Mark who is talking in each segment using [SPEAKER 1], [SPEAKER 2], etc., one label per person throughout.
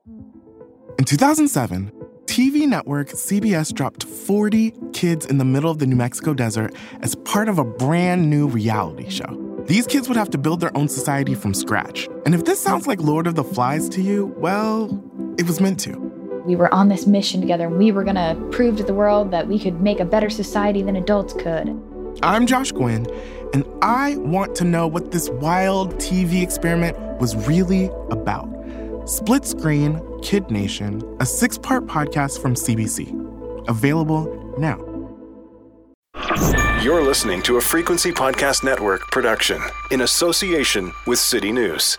[SPEAKER 1] In 2007, TV network CBS dropped 40 kids in the middle of the New Mexico desert as part of a brand new reality show. These kids would have to build their own society from scratch. And if this sounds like Lord of the Flies to you, well, it was meant to.
[SPEAKER 2] We were on this mission together, and we were going to prove to the world that we could make a better society than adults could.
[SPEAKER 1] I'm Josh Gwynn, and I want to know what this wild TV experiment was really about. Split Screen, Kid Nation, a 6-part podcast from CBC. Available now.
[SPEAKER 3] You're listening to a Frequency Podcast Network production in association with City News.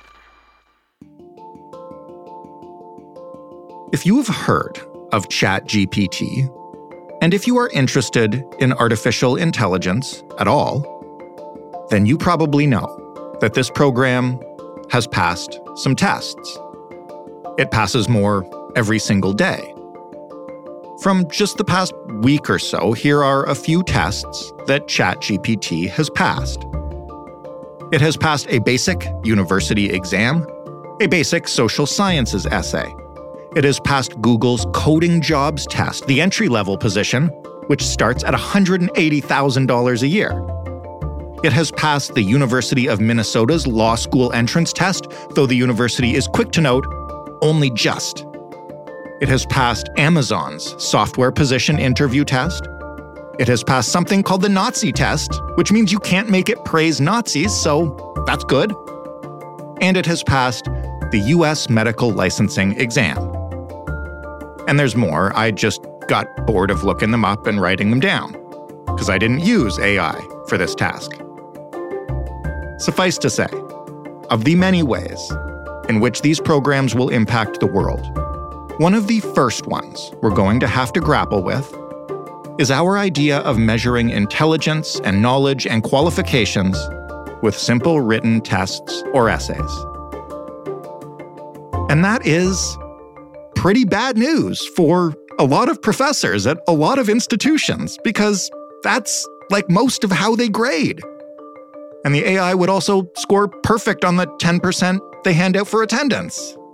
[SPEAKER 4] If you have heard of ChatGPT, and if you are interested in artificial intelligence at all, then you probably know that this program has passed some tests. It passes more every single day. From just the past week or so, here are a few tests that ChatGPT has passed. It has passed a basic university exam, a basic social sciences essay. It has passed Google's coding jobs test, the entry-level position, which starts at $180,000 a year. It has passed the University of Minnesota's law school entrance test, though the university is quick to note, only just. It has passed Amazon's software position interview test. It has passed something called the Nazi test, which means you can't make it praise Nazis, so that's good. And it has passed the U.S. medical licensing exam. And there's more. I just got bored of looking them up and writing them down, because I didn't use AI for this task. Suffice to say, of the many ways in which these programs will impact the world, one of the first ones we're going to have to grapple with is our idea of measuring intelligence and knowledge and qualifications with simple written tests or essays. And that is pretty bad news for a lot of professors at a lot of institutions, because that's like most of how they grade. And the AI would also score perfect on the 10% they hand out for attendance.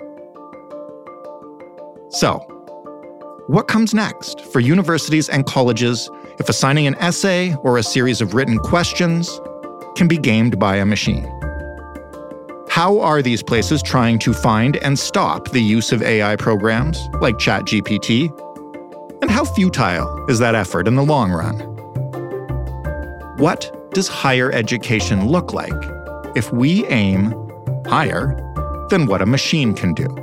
[SPEAKER 4] So, what comes next for universities and colleges if assigning an essay or a series of written questions can be gamed by a machine? How are these places trying to find and stop the use of AI programs like ChatGPT? And how futile is that effort in the long run? What does higher education look like if we aim higher than what a machine can do?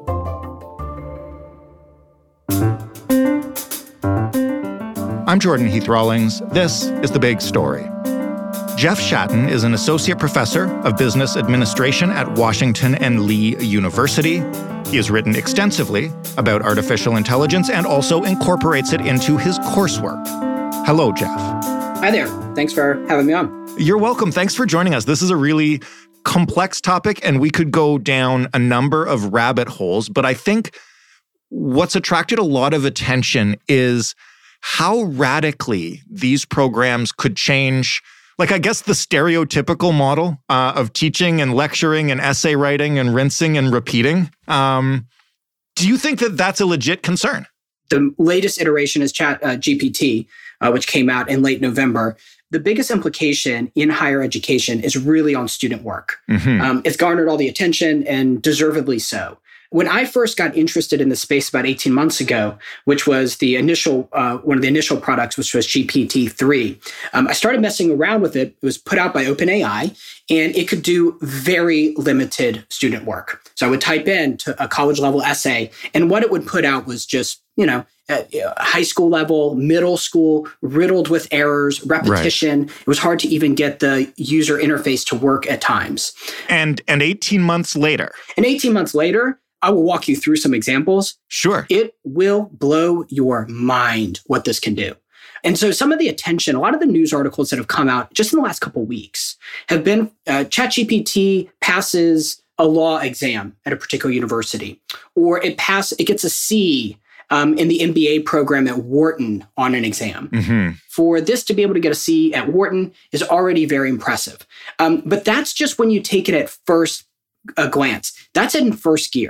[SPEAKER 4] I'm Jordan Heath Rawlings. This is The Big Story. Jeff Shatton is an associate professor of business administration at Washington and Lee University. He has written extensively about artificial intelligence and also incorporates it into his coursework. Hello, Jeff.
[SPEAKER 5] Hi there. Thanks for having me on.
[SPEAKER 4] You're welcome. Thanks for joining us. This is a really complex topic, and we could go down a number of rabbit holes, but I think what's attracted a lot of attention is how radically these programs could change, like, I guess, the stereotypical model of teaching and lecturing and essay writing and rinsing and repeating. Do you think that that's a legit concern?
[SPEAKER 5] The latest iteration is ChatGPT, which came out in late November. The biggest implication in higher education is really on student work. Mm-hmm. It's garnered all the attention, and deservedly so. When I first got interested in the space about 18 months ago, which was the initial one of the initial products, which was GPT-3, I started messing around with it. It was put out by OpenAI, and it could do very limited student work. So I would type in to a college-level essay, and what it would put out was just, high school level, middle school, riddled with errors, repetition. Right. It was hard to even get the user interface to work at times.
[SPEAKER 4] And 18 months later.
[SPEAKER 5] And 18 months later, I will walk you through some examples.
[SPEAKER 4] Sure.
[SPEAKER 5] It will blow your mind what this can do. And so some of the attention, a lot of the news articles that have come out just in the last couple of weeks have been ChatGPT passes a law exam at a particular university, or it gets a C in the MBA program at Wharton on an exam. Mm-hmm. For this to be able to get a C at Wharton is already very impressive. But that's just when you take it at first glance. That's in first gear.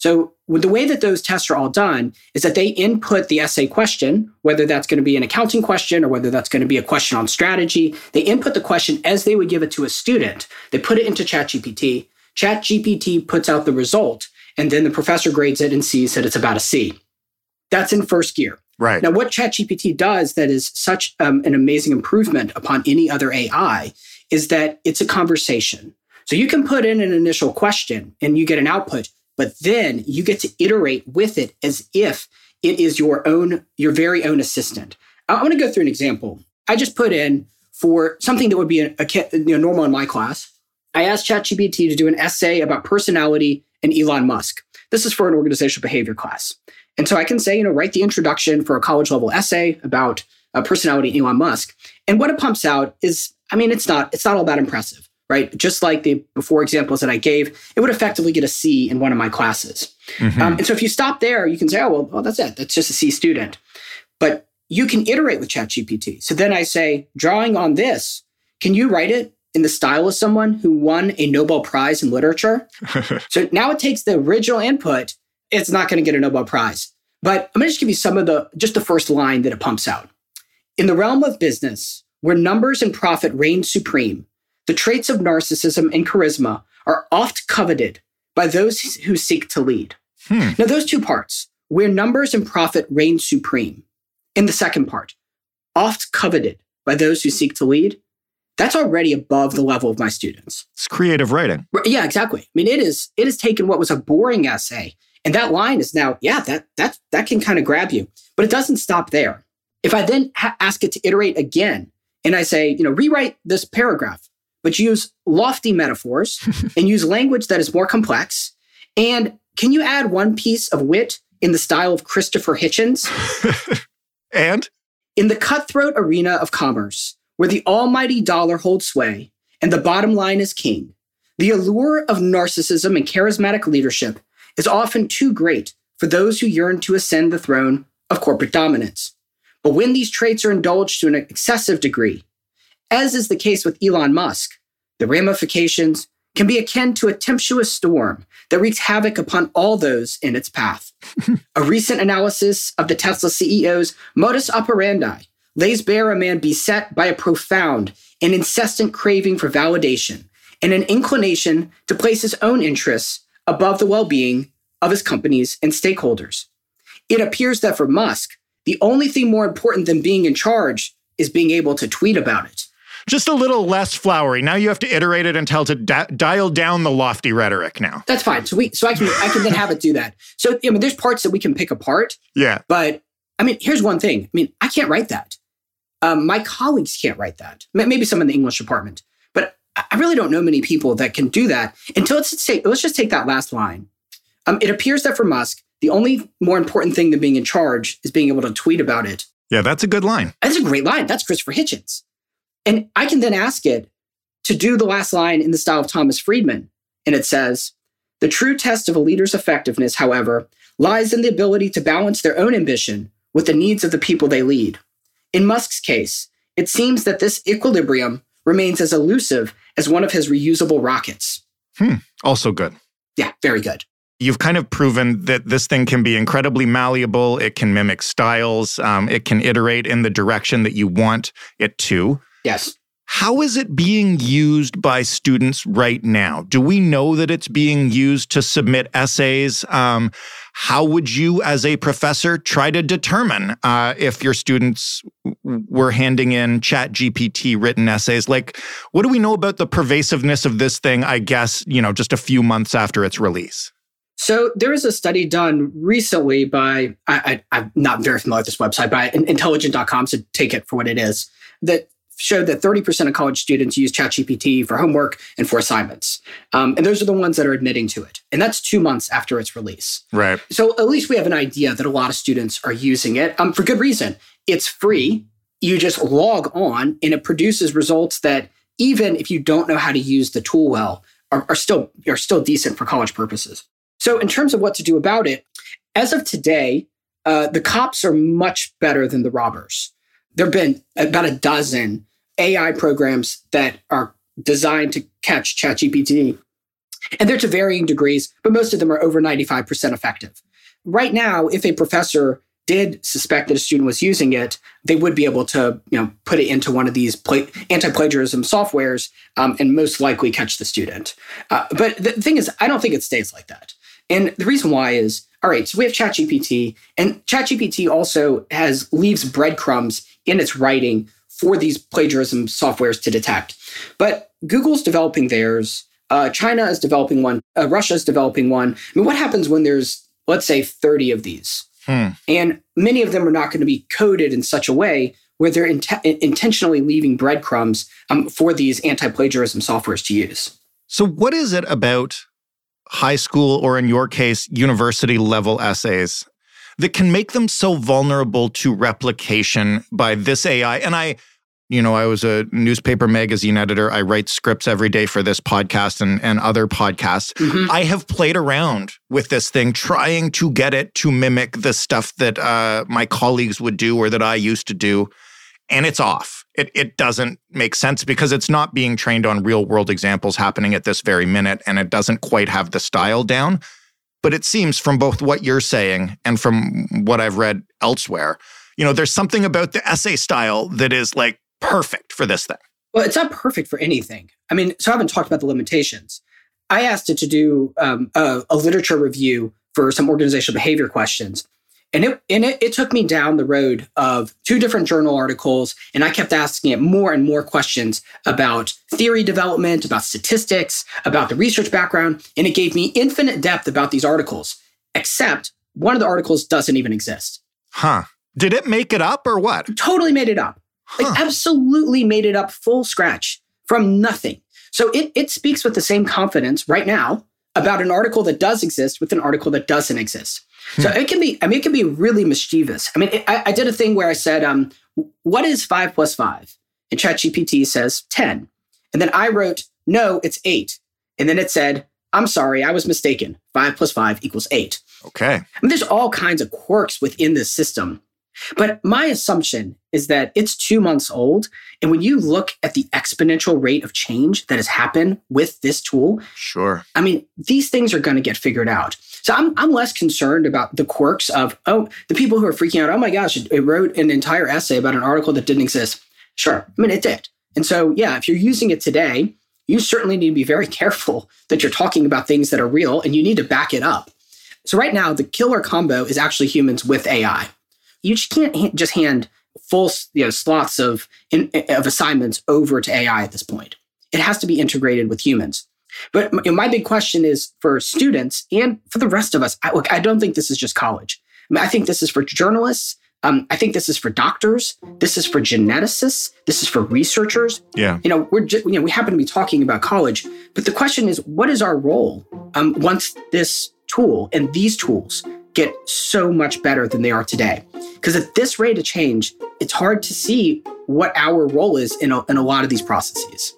[SPEAKER 5] So the way that those tests are all done is that they input the essay question, whether that's going to be an accounting question or whether that's going to be a question on strategy. They input the question as they would give it to a student. They put it into ChatGPT. ChatGPT puts out the result, and then the professor grades it and sees that it's about a C. That's in first gear.
[SPEAKER 4] Right.
[SPEAKER 5] Now, what ChatGPT does that is such an amazing improvement upon any other AI is that it's a conversation. So you can put in an initial question and you get an output, but then you get to iterate with it as if it is your very own assistant. I want to go through an example. I just put in for something that would be normal in my class. I asked ChatGPT to do an essay about personality and Elon Musk. This is for an organizational behavior class. And so I can say, write the introduction for a college level essay about personality and Elon Musk. And what it pumps out is, it's not all that impressive, right? Just like the before examples that I gave, it would effectively get a C in one of my classes. Mm-hmm. And so if you stop there, you can say, well, that's it. That's just a C student. But you can iterate with ChatGPT. So then I say, drawing on this, can you write it in the style of someone who won a Nobel Prize in literature? So now it takes the original input. It's not going to get a Nobel Prize. But I'm going to just give you the first line that it pumps out. In the realm of business, where numbers and profit reign supreme, the traits of narcissism and charisma are oft coveted by those who seek to lead. Now, those two parts, where numbers and profit reign supreme, in the second part, oft coveted by those who seek to lead, that's already above the level of my students.
[SPEAKER 4] It's creative writing.
[SPEAKER 5] Yeah, exactly. It has taken what was a boring essay, and that line is now, that can kind of grab you. But it doesn't stop there. If I then ask it to iterate again, and I say, rewrite this paragraph, but use lofty metaphors and use language that is more complex, and can you add one piece of wit in the style of Christopher Hitchens?
[SPEAKER 4] And?
[SPEAKER 5] In the cutthroat arena of commerce, where the almighty dollar holds sway and the bottom line is king, the allure of narcissism and charismatic leadership is often too great for those who yearn to ascend the throne of corporate dominance. But when these traits are indulged to an excessive degree, as is the case with Elon Musk, the ramifications can be akin to a tempestuous storm that wreaks havoc upon all those in its path. A recent analysis of the Tesla CEO's modus operandi lays bare a man beset by a profound and incessant craving for validation and an inclination to place his own interests above the well-being of his companies and stakeholders. It appears that for Musk, the only thing more important than being in charge is being able to tweet about it.
[SPEAKER 4] Just a little less flowery. Now you have to iterate it and tell it to dial down the lofty rhetoric now.
[SPEAKER 5] That's fine. So I can then have it do that. So there's parts that we can pick apart.
[SPEAKER 4] Yeah.
[SPEAKER 5] But here's one thing. I can't write that. My colleagues can't write that. Maybe some in the English department. But I really don't know many people that can do that until let's just take that last line. It appears that for Musk, the only more important thing than being in charge is being able to tweet about it.
[SPEAKER 4] Yeah, that's a good line.
[SPEAKER 5] That's a great line. That's Christopher Hitchens. And I can then ask it to do the last line in the style of Thomas Friedman. And it says, the true test of a leader's effectiveness, however, lies in the ability to balance their own ambition with the needs of the people they lead. In Musk's case, it seems that this equilibrium remains as elusive as one of his reusable rockets.
[SPEAKER 4] Also good.
[SPEAKER 5] Yeah, very good.
[SPEAKER 4] You've kind of proven that this thing can be incredibly malleable. It can mimic styles. It can iterate in the direction that you want it to.
[SPEAKER 5] Yes.
[SPEAKER 4] How is it being used by students right now? Do we know that it's being used to submit essays? How would you, as a professor, try to determine if your students were handing in ChatGPT written essays? Like, what do we know about the pervasiveness of this thing, I guess, just a few months after its release?
[SPEAKER 5] So there is a study done recently by, I'm not very familiar with this website, by intelligent.com, so take it for what it is, that showed that 30% of college students use ChatGPT for homework and for assignments. And those are the ones that are admitting to it. And that's 2 months after its release.
[SPEAKER 4] Right.
[SPEAKER 5] So at least we have an idea that a lot of students are using it for good reason. It's free. You just log on and it produces results that even if you don't know how to use the tool well, are still decent for college purposes. So in terms of what to do about it, as of today, the cops are much better than the robbers. There have been about a dozen AI programs that are designed to catch ChatGPT. And they're to varying degrees, but most of them are over 95% effective. Right now, if a professor did suspect that a student was using it, they would be able to, put it into one of these anti-plagiarism softwares and most likely catch the student. But the thing is, I don't think it stays like that. And the reason why is, all right, so we have ChatGPT, and ChatGPT also leaves breadcrumbs in its writing for these plagiarism softwares to detect. But Google's developing theirs. China is developing one. Russia is developing one. I mean, what happens when there's, let's say, 30 of these? And many of them are not going to be coded in such a way where they're intentionally leaving breadcrumbs for these anti-plagiarism softwares to use.
[SPEAKER 4] So what is it about high school, or in your case, university level essays that can make them so vulnerable to replication by this AI? And I was a newspaper magazine editor. I write scripts every day for this podcast and other podcasts. Mm-hmm. I have played around with this thing, trying to get it to mimic the stuff that my colleagues would do or that I used to do. And it's off. It doesn't make sense because it's not being trained on real world examples happening at this very minute. And it doesn't quite have the style down. But it seems from both what you're saying and from what I've read elsewhere, there's something about the essay style that is like perfect for this thing.
[SPEAKER 5] Well, it's not perfect for anything. I mean, so I haven't talked about the limitations. I asked it to do a literature review for some organizational behavior questions. And it took me down the road of 2 different journal articles, and I kept asking it more and more questions about theory development, about statistics, about the research background, and it gave me infinite depth about these articles, except one of the articles doesn't even exist.
[SPEAKER 4] Huh. Did it make it up or what?
[SPEAKER 5] Totally made it up. Like absolutely made it up full scratch from nothing. So it speaks with the same confidence right now about an article that does exist with an article that doesn't exist. So it can be really mischievous. I mean, I did a thing where I said, what is 5 plus 5? And ChatGPT says 10. And then I wrote, no, it's 8. And then it said, I'm sorry, I was mistaken. 5 plus 5 equals 8.
[SPEAKER 4] Okay.
[SPEAKER 5] I mean, there's all kinds of quirks within this system. But my assumption is that it's 2 months old. And when you look at the exponential rate of change that has happened with this tool,
[SPEAKER 4] sure.
[SPEAKER 5] I mean, these things are going to get figured out. So I'm less concerned about the quirks of, the people who are freaking out, oh my gosh, it wrote an entire essay about an article that didn't exist. Sure. I mean, it did. And so, yeah, if you're using it today, you certainly need to be very careful that you're talking about things that are real and you need to back it up. So right now, the killer combo is actually humans with AI. You just can't just hand full slots of assignments over to AI at this point. It has to be integrated with humans. But my big question is for students and for the rest of us. I don't think this is just college. I mean, I think this is for journalists. I think this is for doctors. This is for geneticists. This is for researchers.
[SPEAKER 4] Yeah.
[SPEAKER 5] We happen to be talking about college, but the question is, what is our role once this tool and these tools get so much better than they are today? Because at this rate of change, it's hard to see what our role is in a lot of these processes.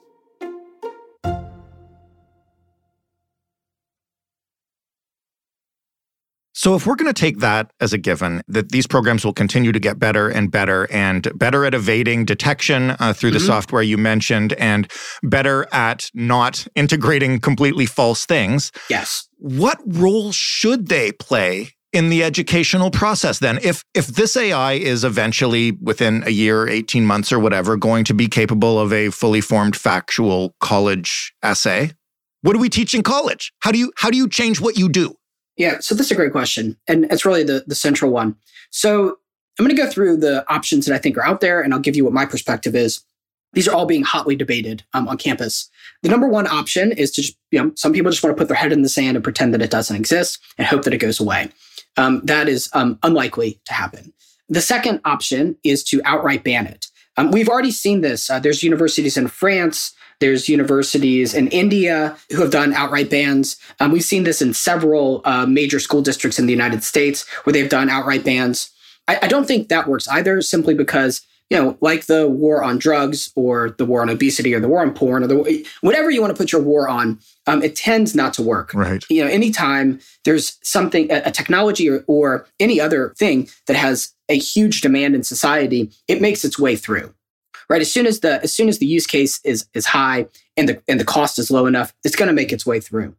[SPEAKER 4] So if we're going to take that as a given, that these programs will continue to get better and better at evading detection through the software you mentioned, and better at not integrating completely false things.
[SPEAKER 5] Yes.
[SPEAKER 4] What role should they play in the educational process then? If this AI is eventually within a year, 18 months or whatever, going to be capable of a fully formed factual college essay, what do we teach in college? How do you change what you do?
[SPEAKER 5] Yeah, so this is a great question. And it's really the central one. So I'm going to go through the options that I think are out there, and I'll give you what my perspective is. These are all being hotly debated on campus. The number one option is to just, some people just want to put their head in the sand and pretend that it doesn't exist and hope that it goes away. That is unlikely to happen. The second option is to outright ban it. We've already seen this. There's universities in France, there's universities in India who have done outright bans. We've seen this in several major school districts in the United States where they've done outright bans. I don't think that works either, simply because, like the war on drugs or the war on obesity or the war on porn or whatever you want to put your war on, it tends not to work.
[SPEAKER 4] Right.
[SPEAKER 5] Anytime there's something, a technology or any other thing that has a huge demand in society, it makes its way through. Right. As soon as the use case is high and the cost is low enough, it's going to make its way through.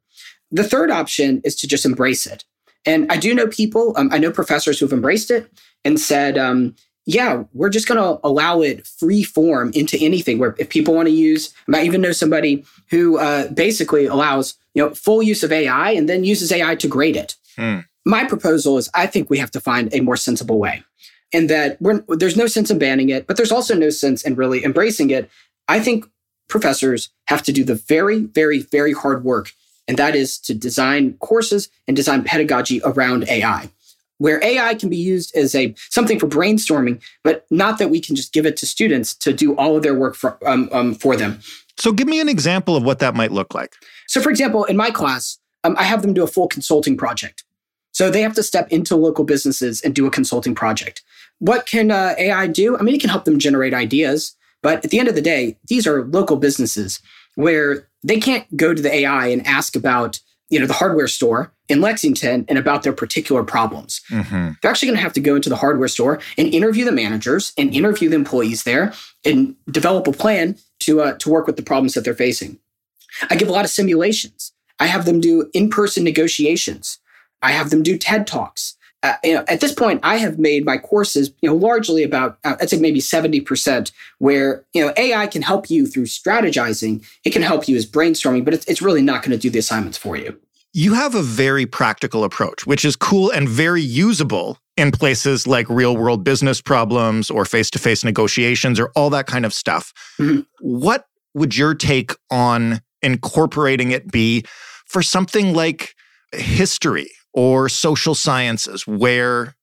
[SPEAKER 5] The third option is to just embrace it. And I do know people, I know professors who've embraced it and said, yeah, we're just going to allow it free form into anything where if people want to use, I might even know somebody who basically allows, full use of AI and then uses AI to grade it. My proposal is I think we have to find a more sensible way, and that there's no sense in banning it, but there's also no sense in really embracing it. I think professors have to do the very, very, very hard work, and that is to design courses and design pedagogy around AI, where AI can be used as something for brainstorming, but not that we can just give it to students to do all of their work for them.
[SPEAKER 4] So give me an example of what that might look like.
[SPEAKER 5] So for example, in my class, I have them do a full consulting project. So they have to step into local businesses and do a consulting project. What can AI do? I mean, it can help them generate ideas, but at the end of the day, these are local businesses where they can't go to the AI and ask about, the hardware store in Lexington and about their particular problems. Mm-hmm. They're actually going to have to go into the hardware store and interview the managers and interview the employees there and develop a plan to work with the problems that they're facing. I give a lot of simulations. I have them do in-person negotiations. I have them do TED Talks. At this point, I have made my courses, largely about, I'd say maybe 70%, where, AI can help you through strategizing. It can help you as brainstorming, but it's really not going to do the assignments for you.
[SPEAKER 4] You have a very practical approach, which is cool and very usable in places like real-world business problems or face-to-face negotiations or all that kind of stuff. Mm-hmm. What would your take on incorporating it be for something like history or social sciences, where,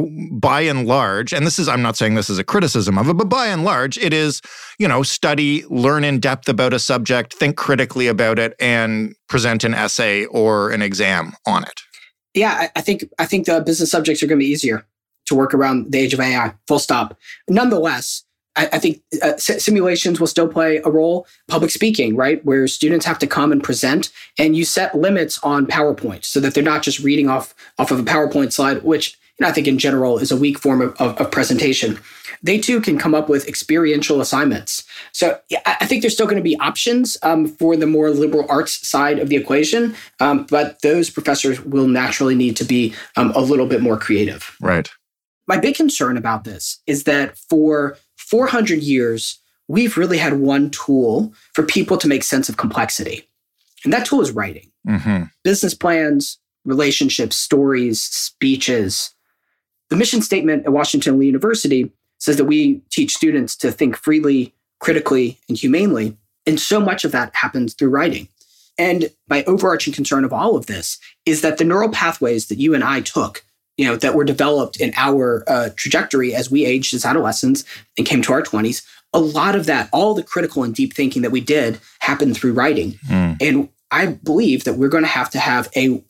[SPEAKER 4] by and large, and I'm not saying this is a criticism of it, but by and large, it is, study, learn in depth about a subject, think critically about it, and present an essay or an exam on it?
[SPEAKER 5] Yeah, I think the business subjects are going to be easier to work around the age of AI, full stop. Nonetheless, I think simulations will still play a role. Public speaking, right? Where students have to come and present, and you set limits on PowerPoint so that they're not just reading off of a PowerPoint slide, which I think in general is a weak form of presentation. They too can come up with experiential assignments. So I think there's still going to be options for the more liberal arts side of the equation, but those professors will naturally need to be a little bit more creative.
[SPEAKER 4] Right.
[SPEAKER 5] My big concern about this is that for 400 years, we've really had one tool for people to make sense of complexity. And that tool is writing. Mm-hmm. Business plans, relationships, stories, speeches. The mission statement at Washington Lee University says that we teach students to think freely, critically, and humanely. And so much of that happens through writing. And my overarching concern of all of this is that the neural pathways that you and I took, that were developed in our trajectory as we aged as adolescents and came to our 20s, a lot of that, all the critical and deep thinking that we did happened through writing. And I believe that we're going to have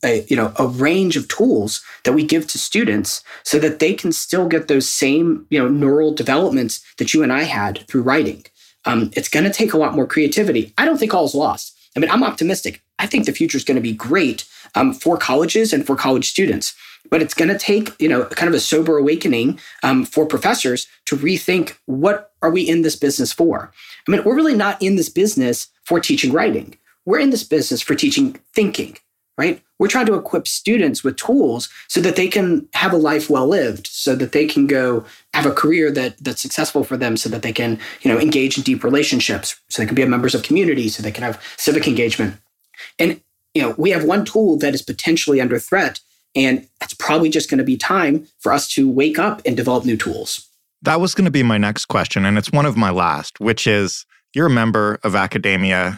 [SPEAKER 5] a range of tools that we give to students so that they can still get those same, neural developments that you and I had through writing. It's going to take a lot more creativity. I don't think all is lost. I mean, I'm optimistic. I think the future is going to be great for colleges and for college students. But it's going to take, kind of a sober awakening for professors to rethink, what are we in this business for? I mean, we're really not in this business for teaching writing. We're in this business for teaching thinking, right? We're trying to equip students with tools so that they can have a life well lived, so that they can go have a career that's successful for them, so that they can, engage in deep relationships, so they can be members of community, so they can have civic engagement. And, we have one tool that is potentially under threat. And it's probably just going to be time for us to wake up and develop new tools.
[SPEAKER 4] That was going to be my next question, and it's one of my last, which is, you're a member of academia.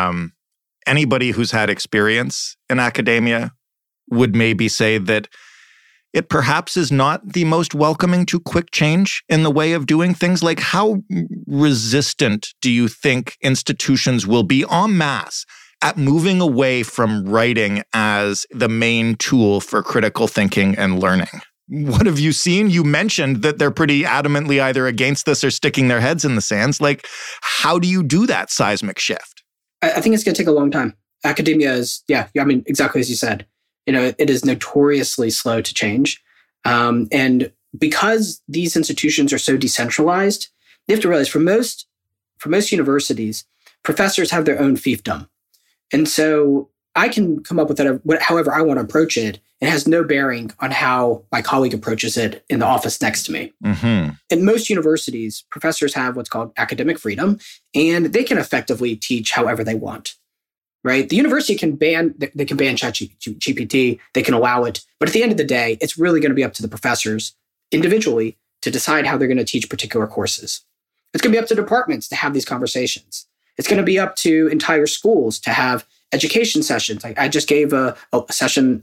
[SPEAKER 4] Anybody who's had experience in academia would maybe say that it perhaps is not the most welcoming to quick change in the way of doing things. Like, how resistant do you think institutions will be en masse at moving away from writing as the main tool for critical thinking and learning? What have you seen? You mentioned that they're pretty adamantly either against this or sticking their heads in the sands. Like, how do you do that seismic shift?
[SPEAKER 5] I think it's going to take a long time. Academia is, exactly as you said. It is notoriously slow to change. And because these institutions are so decentralized, you have to realize for most universities, professors have their own fiefdom. And so I can come up with that however I want to approach it. It has no bearing on how my colleague approaches it in the office next to me.
[SPEAKER 4] Mm-hmm.
[SPEAKER 5] In most universities, professors have what's called academic freedom, and they can effectively teach however they want, right? The university can ban ChatGPT, they can allow it, but at the end of the day, it's really going to be up to the professors individually to decide how they're going to teach particular courses. It's going to be up to departments to have these conversations. It's going to be up to entire schools to have education sessions. I just gave a session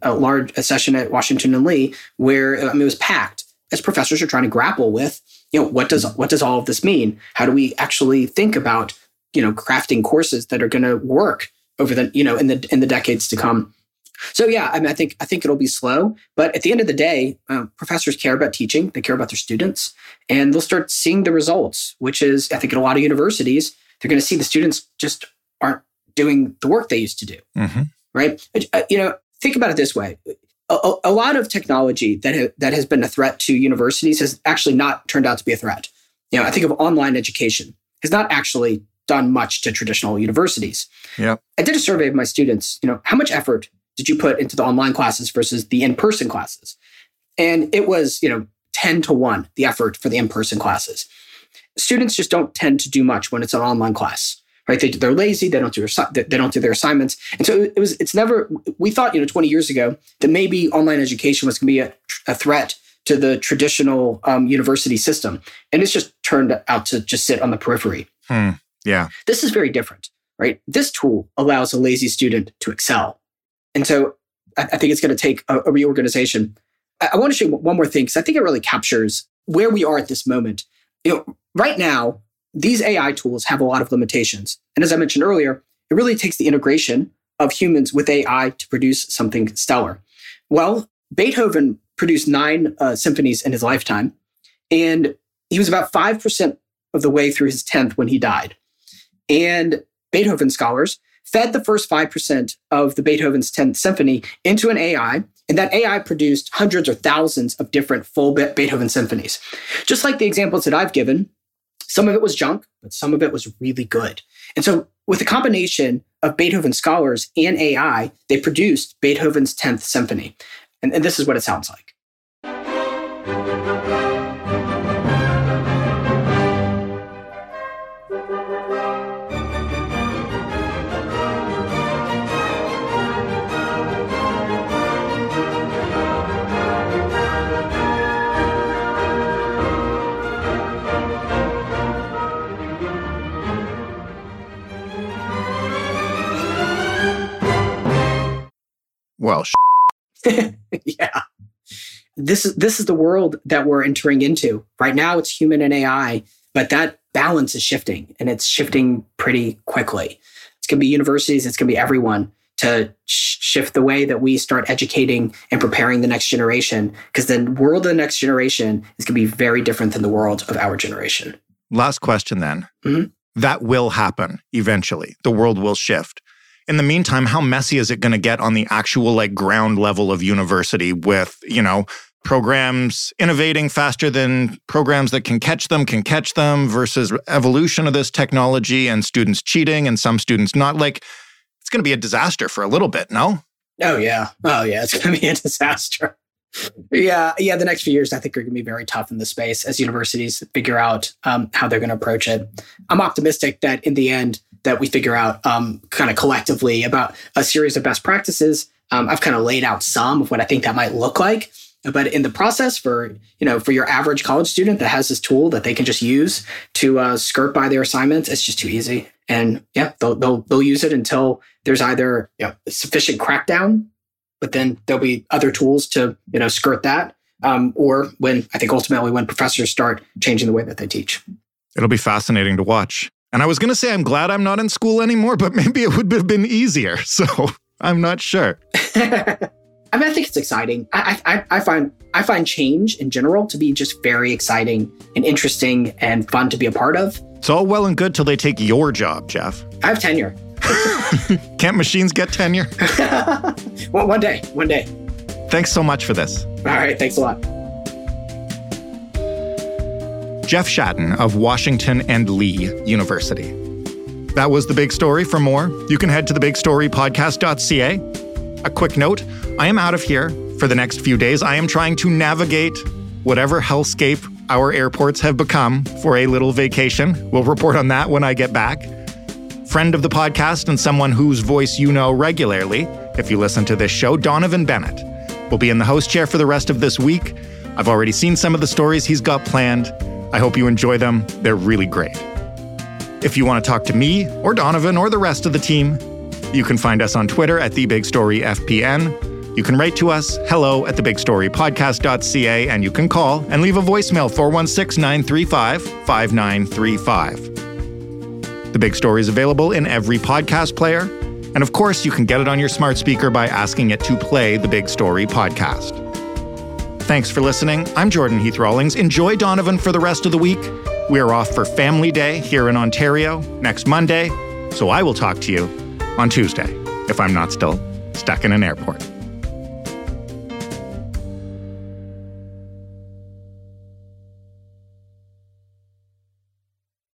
[SPEAKER 5] at Washington and Lee where it was packed as professors are trying to grapple with, what does all of this mean? How do we actually think about, crafting courses that are going to work over the, in the decades to come? So yeah, I think it'll be slow, but at the end of the day, professors care about teaching. They care about their students, and they'll start seeing the results, which is, I think, in a lot of universities, they're going to see the students just aren't doing the work they used to do, right? Think about it this way. A lot of technology that has been a threat to universities has actually not turned out to be a threat. I think of online education has not actually done much to traditional universities.
[SPEAKER 4] Yeah.
[SPEAKER 5] I did a survey of my students, how much effort did you put into the online classes versus the in-person classes? And it was, 10-1, the effort for the in-person classes. Students just don't tend to do much when it's an online class. Right? They're lazy. They don't do their assignments. And so it's never, we thought, 20 years ago that maybe online education was going to be a threat to the traditional university system. And it's just turned out to just sit on the periphery.
[SPEAKER 4] Yeah.
[SPEAKER 5] This is very different, right? This tool allows a lazy student to excel. And so I think it's going to take a reorganization. I want to show you one more thing, because I think it really captures where we are at this moment. Right now, these AI tools have a lot of limitations. And as I mentioned earlier, it really takes the integration of humans with AI to produce something stellar. Well, Beethoven produced 9 symphonies in his lifetime, and he was about 5% of the way through his 10th when he died. And Beethoven scholars fed the first 5% of the Beethoven's 10th symphony into an AI, and that AI produced hundreds or thousands of different full Beethoven symphonies. Just like the examples that I've given, some of it was junk, but some of it was really good. And so with a combination of Beethoven scholars and AI, they produced Beethoven's 10th symphony. And this is what it sounds like.
[SPEAKER 4] Well,
[SPEAKER 5] yeah. This is the world that we're entering into. Right now, it's human and AI, but that balance is shifting, and it's shifting pretty quickly. It's going to be universities, it's going to be everyone to shift the way that we start educating and preparing the next generation, because the world of the next generation is going to be very different than the world of our generation.
[SPEAKER 4] Last question then. That will happen eventually. The world will shift. In the meantime, how messy is it going to get on the actual ground level of university with, programs innovating faster than programs that can catch them versus evolution of this technology and students cheating and some students not? It's going to be a disaster for a little bit, no?
[SPEAKER 5] Oh, yeah. It's going to be a disaster. Yeah. The next few years, I think, are going to be very tough in this space as universities figure out how they're going to approach it. I'm optimistic that in the end, that we figure out kind of collectively about a series of best practices. I've kind of laid out some of what I think that might look like. But in the process, for your average college student that has this tool that they can just use to skirt by their assignments, it's just too easy. And yeah, they'll use it until there's either sufficient crackdown, but then there'll be other tools to skirt that, or when professors start changing the way that they teach.
[SPEAKER 4] It'll be fascinating to watch. And I was going to say, I'm glad I'm not in school anymore, but maybe it would have been easier. So I'm not sure.
[SPEAKER 5] I think it's exciting. I find change in general to be just very exciting and interesting and fun to be a part of.
[SPEAKER 4] It's all well and good till they take your job, Jeff.
[SPEAKER 5] I have tenure.
[SPEAKER 4] Can't machines get tenure?
[SPEAKER 5] Well, one day.
[SPEAKER 4] Thanks so much for this.
[SPEAKER 5] All right. Thanks a lot.
[SPEAKER 4] Jeff Shatton of Washington and Lee University. That was The Big Story. For more, you can head to thebigstorypodcast.ca. A quick note, I am out of here for the next few days. I am trying to navigate whatever hellscape our airports have become for a little vacation. We'll report on that when I get back. Friend of the podcast and someone whose voice you know regularly, if you listen to this show, Donovan Bennett, will be in the host chair for the rest of this week. I've already seen some of the stories he's got planned. I hope you enjoy them. They're really great. If you want to talk to me or Donovan or the rest of the team, you can find us on Twitter at TheBigStoryFPN. You can write to us, hello@thebigstorypodcast.ca, and you can call and leave a voicemail, 416-935-5935. The Big Story is available in every podcast player. And of course, you can get it on your smart speaker by asking it to play The Big Story podcast. Thanks for listening. I'm Jordan Heath Rawlings. Enjoy Donovan for the rest of the week. We are off for Family Day here in Ontario next Monday, so I will talk to you on Tuesday, if I'm not still stuck in an airport.